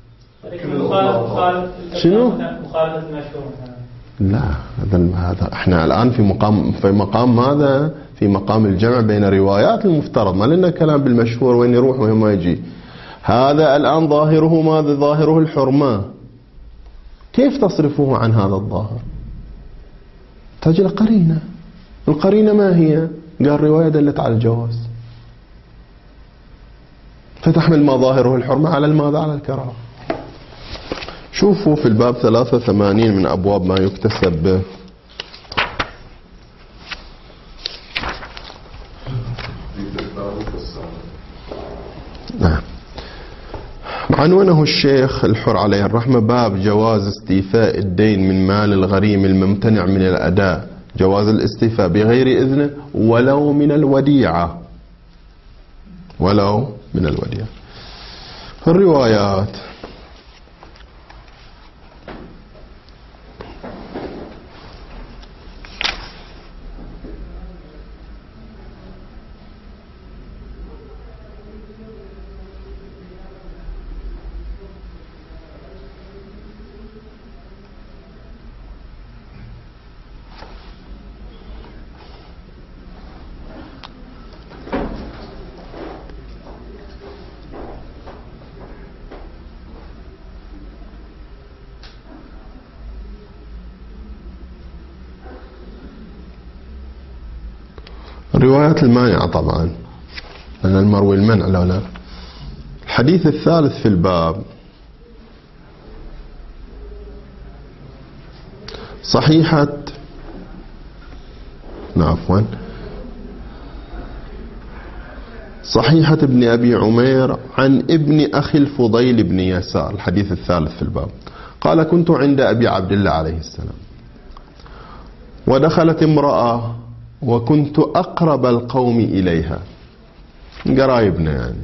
شنو؟ مخالفة المشهور. لا، هذا احنا الآن في مقام ماذا؟ في مقام الجمع بين روايات المفترض، ما لنا كلام بالمشهور وين يروح وين ما يجي. هذا الآن ظاهره ماذا؟ ظاهره الحرمة. كيف تصرفه عن هذا الظاهر؟ تحتاج إلى قرينة. القرينة ما هي؟ قال رواية دلت على الجواز، فتحمل ما ظاهره الحرمة على الماذا؟ على الكراهة. شوفوا في الباب 83 من أبواب ما يكتسب به. نعم. عنونه الشيخ الحر عليه الرحمة باب جواز استيفاء الدين من مال الغريم الممتنع من الأداء، جواز الاستيفاء بغير إذنه ولو من الوديعة، ولو من الوديعة. الروايات: روايات المانعة طبعا، لأن المروي المنع لا لا. الحديث الثالث في الباب: صحيحة ابن أبي عمير عن ابن أخي الفضيل بن يسار. الحديث الثالث في الباب قال: كنت عند أبي عبد الله عليه السلام ودخلت امرأة وكنت أقرب القوم إليها، قرايبنا يعني،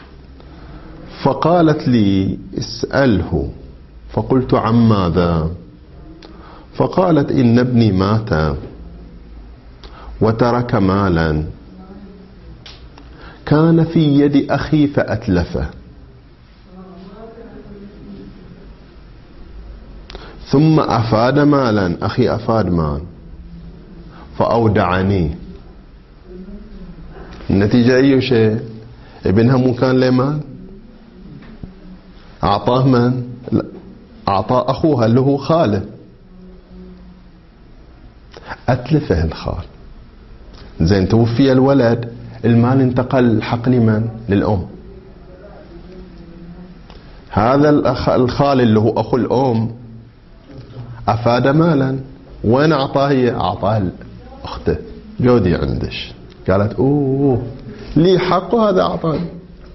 فقالت لي: اسأله. فقلت: عن ماذا؟ فقالت: إن ابني مات وترك مالا كان في يد أخي فأتلفه، ثم أفاد مالا، أخي أفاد مال فأودعني. النتيجة أي شيء؟ ابنها مو كان له مال، أعطاه من؟ أعطاه أخوها اللي هو خاله، أتلفه الخال. زين، توفي الولد، المال انتقل حق لمن؟ للأم. هذا الخال اللي هو أخو الأم أفاد مالا، وين أعطاه؟ هي أعطاه أخته، جودي عندش. قالت: أوه لي حق هذا أعطاني.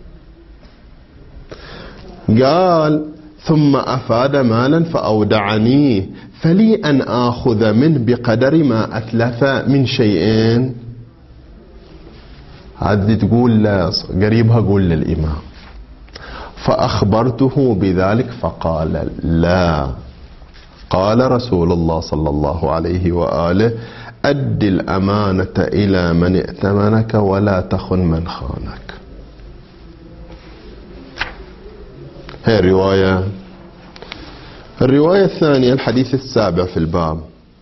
قال: ثم أفاد مالا فأودعني، فلي أن آخذ منه بقدر ما أتلف من شيئين. هذه تقول قريبها قول للإمام. فأخبرته بذلك فقال: لا، قال رسول الله صلى الله عليه وآله: أد الأمانة إلى من ائتمنك ولا تخن من خانك. هي الرواية. الرواية الثانية الحديث السابع في الباب: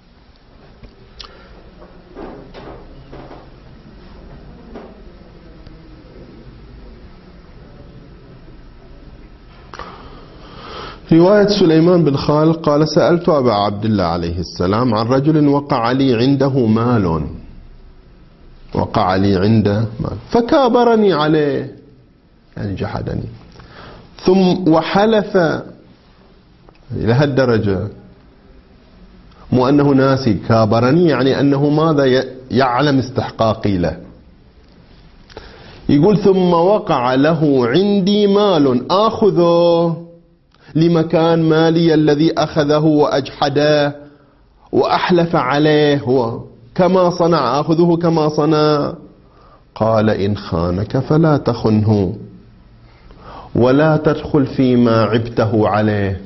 رواية سليمان بن خالد قال: سألت أبا عبد الله عليه السلام عن رجل وقع لي عنده مال، وقع لي عنده مال فكابرني عليه، يعني جحدني، ثم وحلف. إلى هالدرجة، مو أنه ناسي، كابرني يعني أنه ماذا؟ يعلم استحقاقي له. يقول: ثم وقع له عندي مال آخذه لمكان مالي الذي أخذه وأجحده وأحلف عليه، هو كما صنع، أخذه كما صنع. قال: إن خانك فلا تخنه ولا تدخل فيما عبته عليه.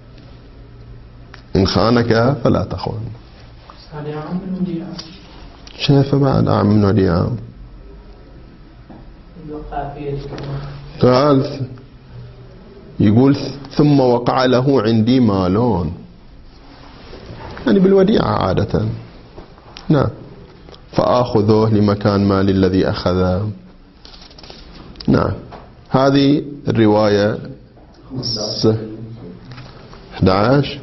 إن خانك فلا تخن. شايفه بعد من وديعة قال يقول ثم وقع له عندي مالون، يعني بالوديعة عادة. نعم، فآخذه لمكان مالي الذي أخذه. نعم، هذه الرواية 11.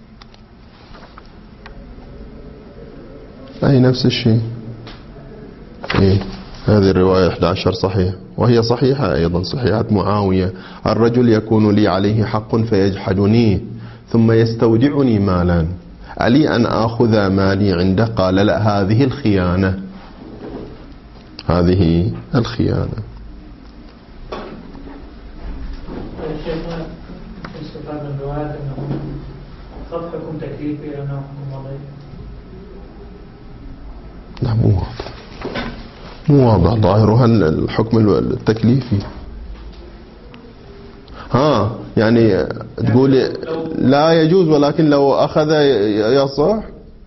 أي نفس الشيء. إيه، هذه الرواية 11 صحيح، وهي صحيحة أيضا، صحيحة معاوية: الرجل يكون لي عليه حق فيجحدني ثم يستودعني مالا، ألي أن آخذ مالي عنده؟ قال لا، هذه الخيانة، هذه الخيانة. شيخنا استفاد من الروايات أنه قد حكم تكليفي لأنه حكم وضعي. لا، مو واضح ظاهرها الحكم التكليفي. يعني تقول لا يجوز، ولكن لو أخذ يصح.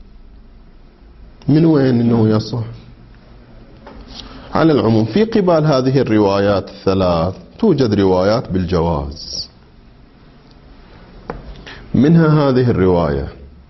من وين إنه يصح؟ على العموم في قبال هذه الروايات الثلاث توجد روايات بالجواز، منها هذه الرواية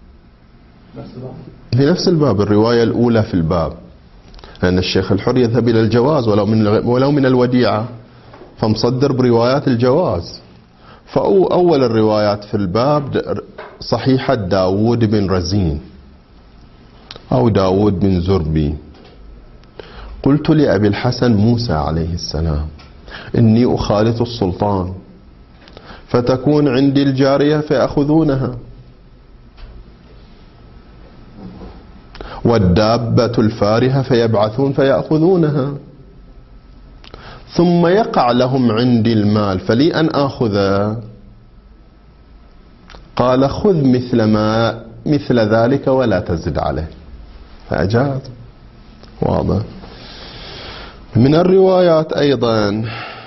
في نفس الباب، الرواية الأولى في الباب، لأن الشيخ الحر يذهب إلى الجواز ولو من الوديعة، فمصدر بروايات الجواز. فأول الروايات في الباب صحيحة داود بن رزين أو داود بن زربي: قلت لأبي الحسن موسى عليه السلام: إني أخالط السلطان فتكون عندي الجارية فيأخذونها، والدابة الفارهة فيبعثون فيأخذونها، ثم يقع لهم عندي المال فلي أن آخذه. قال: خذ مثل ذلك ولا تزد عليه، فأجاز. واضح. من الروايات أيضا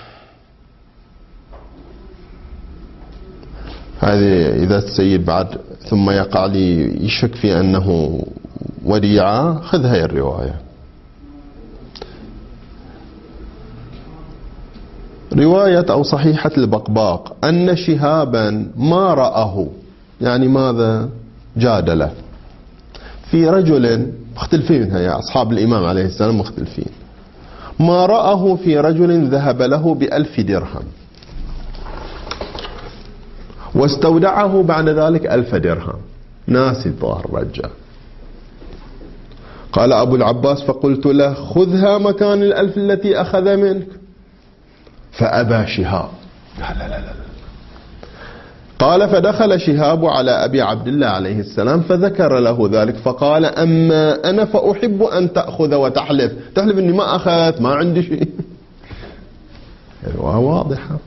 هذه، إذا السيد بعد ثم يقع لي يشك في أنه وديعة، خذ هاي الرواية. رواية أو صحيحة البقباق أن شهابا ما رآه، يعني ماذا؟ جادله في رجل، مختلفين يا أصحاب الإمام عليه السلام، مختلفين. ما رآه في رجل ذهب له ب1000 درهم واستودعه بعد ذلك 1000 درهم، ناسي الظاهر الرجال. قال أبو العباس: فقلت له: خذها مكان 1000 التي أخذ منك. فأبى شهاب. لا. قال: فدخل شهاب على أبي عبد الله عليه السلام فذكر له ذلك، فقال: أما أنا فأحب أن تأخذ وتحلف إني ما أخذت، ما عندي شيء. واضحة،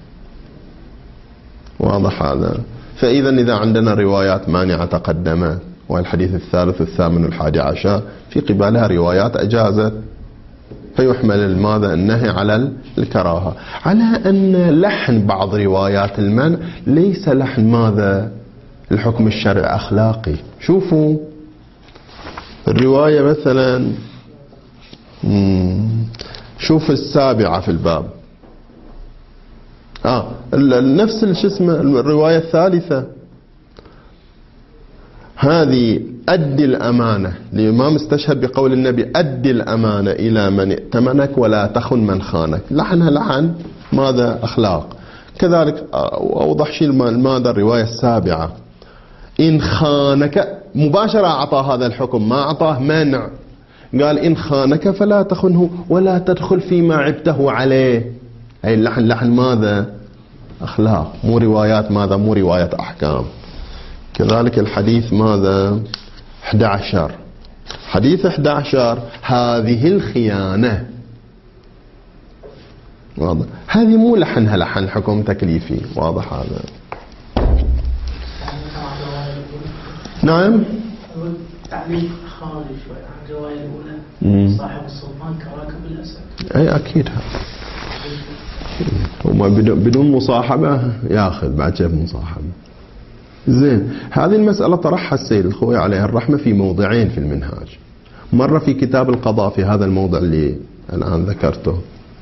واضح هذا. فإذا إذا عندنا روايات مانعة تقدمت، والحديث الثالث والثامن والحادي عشر في قبالها روايات أجازت، فيحمل ماذا؟ النهي على الكراهة، على أن لحن بعض روايات المنع ليس لحن ماذا؟ الحكم الشرعي أخلاقي. شوفوا الرواية مثلا، شوف 7 في الباب، نفس الرواية الثالثة، هذه أدي الأمانة. الإمام استشهد بقول النبي: أدي الأمانة إلى من ائتمنك ولا تخن من خانك. لحنها لحن ماذا؟ أخلاق. كذلك أوضح شيء ماذا؟ الرواية 7 إن خانك، مباشرة أعطاه هذا الحكم، ما أعطاه منع، قال: إن خانك فلا تخنه ولا تدخل فيما عبته عليه. أي اللحن لحن ماذا؟ أخلاق، مو روايات ماذا؟ مو روايات أحكام. كذلك الحديث ماذا؟ 11، حديث 11 هذه الخيانة. واضح، هذه مو لحنها لحن حكم تكليفي. واضح هذا. نعم. تعليق خارج شوي عن الرواية الأولى، صاحب السلطان كراكب الأسد. أي أكيد، وما بدون مصاحبة ياخذ، بعد كيف مصاحبة؟ زين، هذه المسألة طرحها السيد الخوي عليه الرحمة في موضعين في المنهاج. مرة في كتاب القضاء في هذا الموضع اللي الآن ذكرته،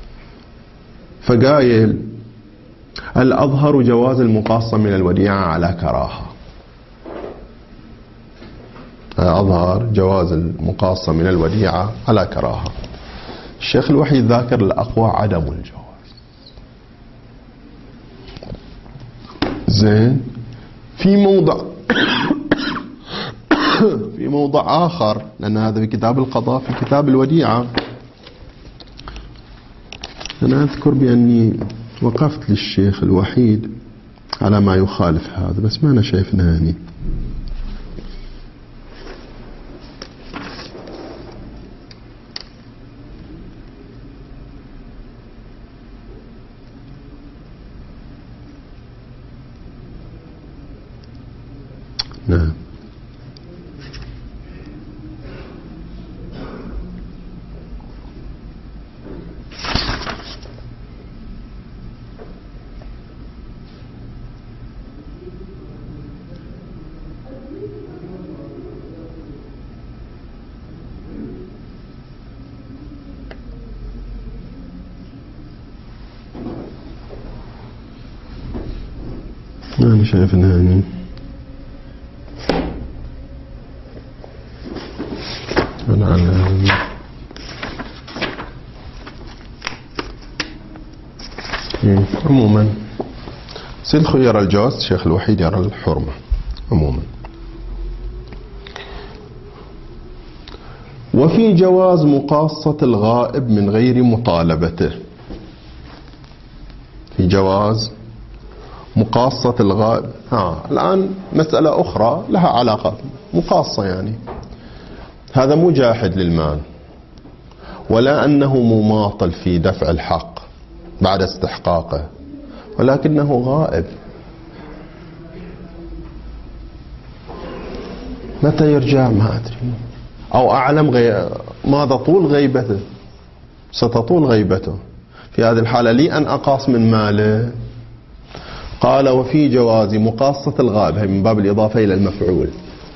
فقايل الأظهر جواز المقاصة من الوديعة على كراهة. أظهر جواز المقاصة من الوديعة على كراهة. الشيخ الوحيد ذاكر الأقوى عدم الجواز. زين، في موضع آخر، لأن هذا في كتاب القضاء، في كتاب الوديعة أنا أذكر بأني وقفت للشيخ الوحيد على ما يخالف هذا، بس ما أنا شايفنا هني. نعم. أنا شايف إنها هني. عموما سيد خو يرى الجواز، الشيخ الوحيد يرى الحرمة. عموما وفي جواز مقاصة الغائب من غير مطالبته. في جواز مقاصة الغائب. الآن مسألة أخرى لها علاقة مقاصة، يعني هذا مو جاحد للمال ولا أنه مماطل في دفع الحق بعد استحقاقه، ولكنه غائب. متى يرجع ما أدري، أو أعلم ماذا طول غيبته، ستطول غيبته. في هذه الحالة لي أن أقاص من ماله. قال وفي جواز مقاصة الغائب، هي من باب الإضافة إلى المفعول،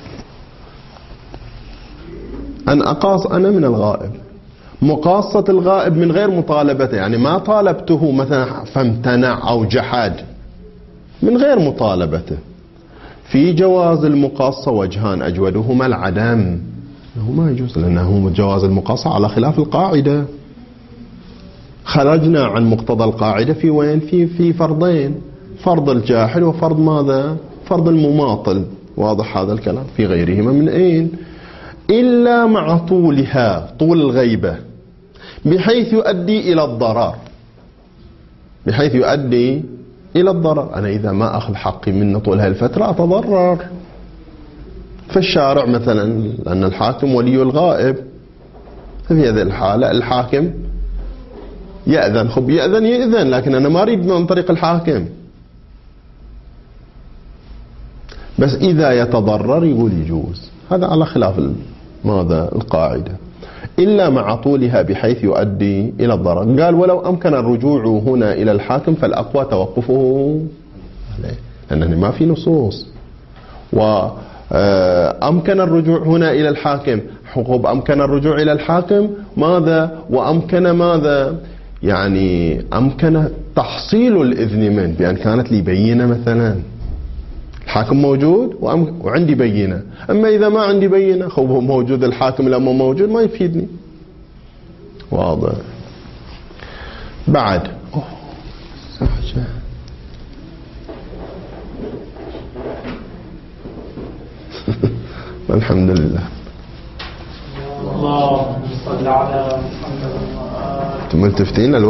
أن أقاص أنا من الغائب. مقاصة الغائب من غير مطالبته، يعني ما طالبته مثلا فامتنع أو جحد، من غير مطالبته. في جواز المقاصة وجهان، أجودهما العدم، أنه ما يجوز، لأنه جواز المقاصة على خلاف القاعدة. خرجنا عن مقتضى القاعدة في وين؟ في فرضين، فرض الجاحد وفرض ماذا؟ فرض المماطل. واضح هذا الكلام؟ في غيرهما من أين؟ إلا مع طولها، طول الغيبة، بحيث يؤدي إلى الضرر. بحيث يؤدي إلى الضرر. أنا إذا ما أخذ حقي منه طول هذه الفترة أتضرر. فالشارع مثلا، لأن الحاكم ولي الغائب، في هذه الحالة الحاكم يأذن، خب يأذن، لكن أنا ما أريد من طريق الحاكم. بس إذا يتضرر يقول يجوز. هذا على خلاف ماذا؟ القاعدة. إلا مع طولها بحيث يؤدي إلى الضرر. قال ولو أمكن الرجوع هنا إلى الحاكم فالأقوى توقفه عليه، لأنه ما في نصوص. وأمكن الرجوع هنا إلى الحاكم، حقوق أمكن الرجوع إلى الحاكم ماذا؟ وأمكن ماذا؟ يعني أمكن تحصيل الإذن من، بأن كانت لي بينة مثلا، الحاكم موجود وعندي بينة. أما إذا ما عندي بينة، هو موجود الحاكم لما موجود ما يفيدني. واضح. بعد الحمد لله. اللهم صل على محمد. انتم ملتفتين